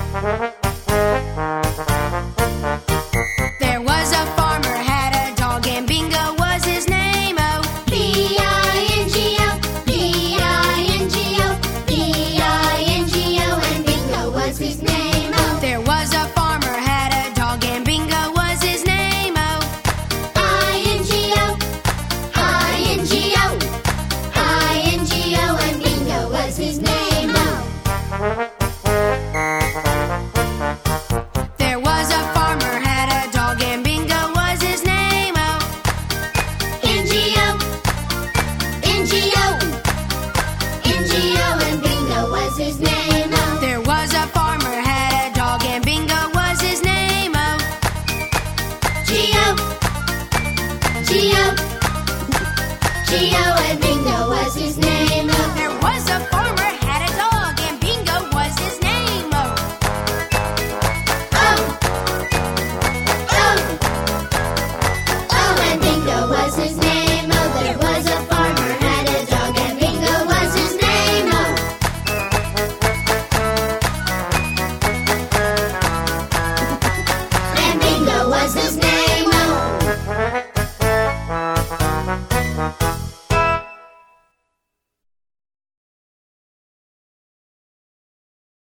There was a farmer, had a dog, and Bingo was his name. Oh, B-I-N-G-O, B-I-N-G-O, B-I-N-G-O, and Bingo was his name.